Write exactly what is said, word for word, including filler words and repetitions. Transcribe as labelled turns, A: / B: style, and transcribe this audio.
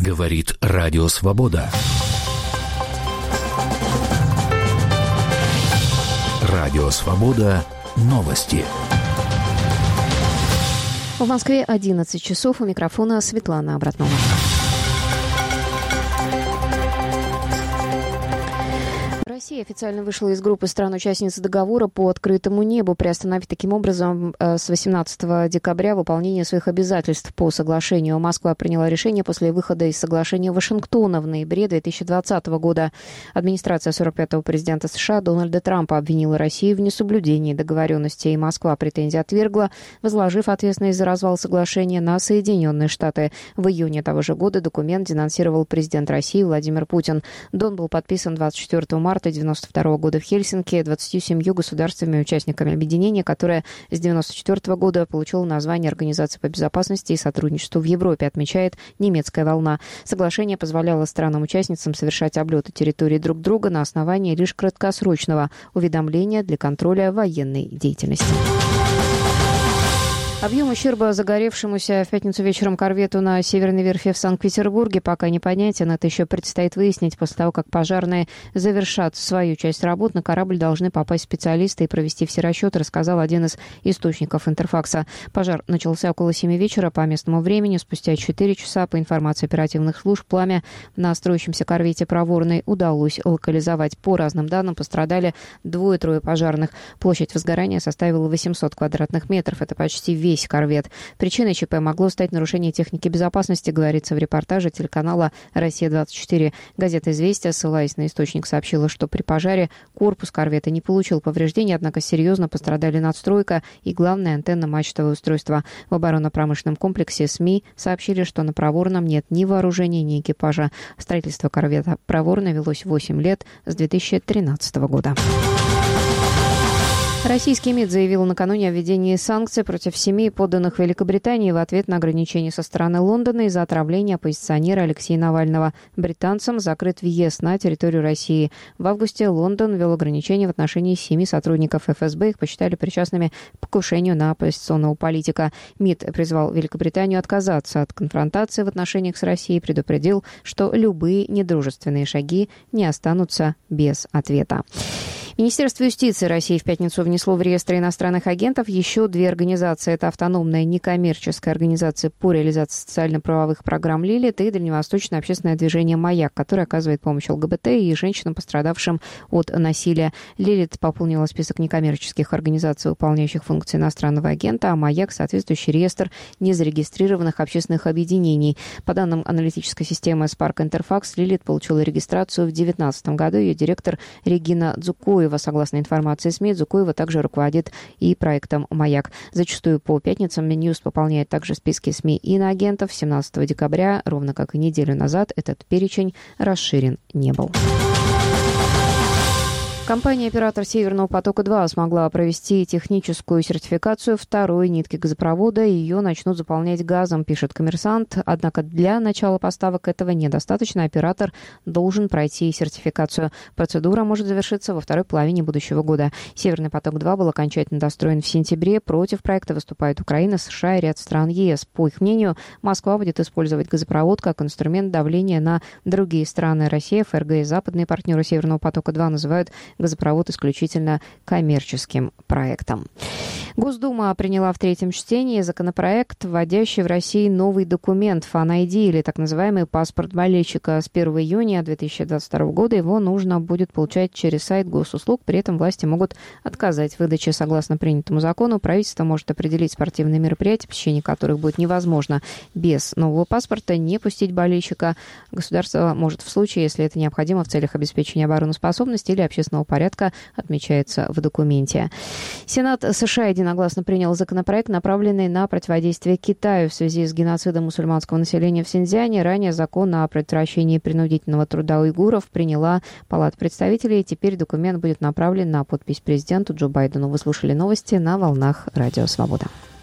A: Говорит Радио Свобода. Радио Свобода. Новости.
B: В Москве одиннадцать часов. У микрофона Светлана Обратнова. Россия официально вышла из группы стран-участниц договора по открытому небу, приостановив таким образом с восемнадцатого декабря выполнение своих обязательств по соглашению. Москва приняла решение после выхода из соглашения Вашингтона в ноябре две тысячи двадцатого года. Администрация сорок пятого президента США Дональда Трампа обвинила Россию в несоблюдении договоренностей, и Москва претензии отвергла, возложив ответственность за развал соглашения на Соединенные Штаты. В июне того же года документ денонсировал президент России Владимир Путин. Дон был подписан двадцать четвёртого марта девяносто второго года в Хельсинки двадцатью семью государствами-участниками объединения, которое с девяносто четвёртого года получило название Организации по безопасности и сотрудничеству в Европе, отмечает «Немецкая волна». Соглашение позволяло странам-участницам совершать облеты территории друг друга на основании лишь краткосрочного уведомления для контроля военной деятельности. Объем ущерба загоревшемуся в пятницу вечером корвету на Северной верфи в Санкт-Петербурге пока непонятен. Это еще предстоит выяснить. После того, как пожарные завершат свою часть работ, на корабль должны попасть специалисты и провести все расчеты, рассказал один из источников Интерфакса. Пожар начался около семи вечера по местному времени. Спустя четыре часа, по информации оперативных служб, пламя на строящемся корвете «Проворный» удалось локализовать. По разным данным, пострадали двое-трое пожарных. Площадь возгорания составила восемьсот квадратных метров. Это почти весь корвет. Причиной ЧП могло стать нарушение техники безопасности, говорится в репортаже телеканала «Россия-двадцать четыре». Газета «Известия», ссылаясь на источник, сообщила, что при пожаре корпус корвета не получил повреждений, однако серьезно пострадали надстройка и главное антенно-мачтовое устройство. В оборонно-промышленном комплексе СМИ сообщили, что на Проворном нет ни вооружения, ни экипажа. Строительство корвета «Проворный» велось восемь лет с две тысячи тринадцатого года. Российский МИД заявил накануне о введении санкций против семи подданных Великобритании в ответ на ограничения со стороны Лондона из-за отравления оппозиционера Алексея Навального. Британцам закрыт въезд на территорию России. В августе Лондон ввел ограничения в отношении семи сотрудников эф эс бэ. Их посчитали причастными к покушению на оппозиционного политика. МИД призвал Великобританию отказаться от конфронтации в отношениях с Россией и предупредил, что любые недружественные шаги не останутся без ответа. Министерство юстиции России в пятницу внесло в реестр иностранных агентов еще две организации. Это автономная некоммерческая организация по реализации социально-правовых программ «Лилит» и дальневосточное общественное движение «Маяк», которое оказывает помощь эл гэ бэ тэ и женщинам, пострадавшим от насилия. «Лилит» пополнила список некоммерческих организаций, выполняющих функции иностранного агента, а «Маяк» — соответствующий реестр незарегистрированных общественных объединений. По данным аналитической системы Spark Интерфакс, «Лилит» получила регистрацию в две тысячи девятнадцатом году. Ее директор Регина Дзукоева. Согласно информации СМИ, Дзукоева также руководит и проектом «Маяк». Зачастую по пятницам Минюст пополняет также списки СМИ иноагентов. семнадцатого декабря, ровно как и неделю назад, этот перечень расширен не был. Компания-оператор «Северного потока-два» смогла провести техническую сертификацию второй нитки газопровода, и ее начнут заполнять газом, пишет «Коммерсант». Однако для начала поставок этого недостаточно. Оператор должен пройти сертификацию. Процедура может завершиться во второй половине будущего года. «Северный поток-два» был окончательно достроен в сентябре. Против проекта выступают Украина, США и ряд стран е эс. По их мнению, Москва будет использовать газопровод как инструмент давления на другие страны. Россия, эф эр гэ и западные партнеры «Северного потока-два» называют газопровод исключительно коммерческим проектом. Госдума приняла в третьем чтении законопроект, вводящий в России новый документ фан ай ди, или так называемый паспорт болельщика. С первого июня две тысячи двадцать второго года его нужно будет получать через сайт госуслуг. При этом власти могут отказать в выдаче. Согласно принятому закону, правительство может определить спортивные мероприятия, посещение которых будет невозможно без нового паспорта, не пустить болельщика. Государство может в случае, если это необходимо в целях обеспечения обороноспособности или общественного порядка, отмечается в документе. Сенат США единогласно принял законопроект, направленный на противодействие Китаю в связи с геноцидом мусульманского населения в Синьцзяне. Ранее закон о предотвращении принудительного труда уйгуров приняла Палата представителей. Теперь документ будет направлен на подпись президенту Джо Байдену. Вы слушали новости на волнах Радио Свобода.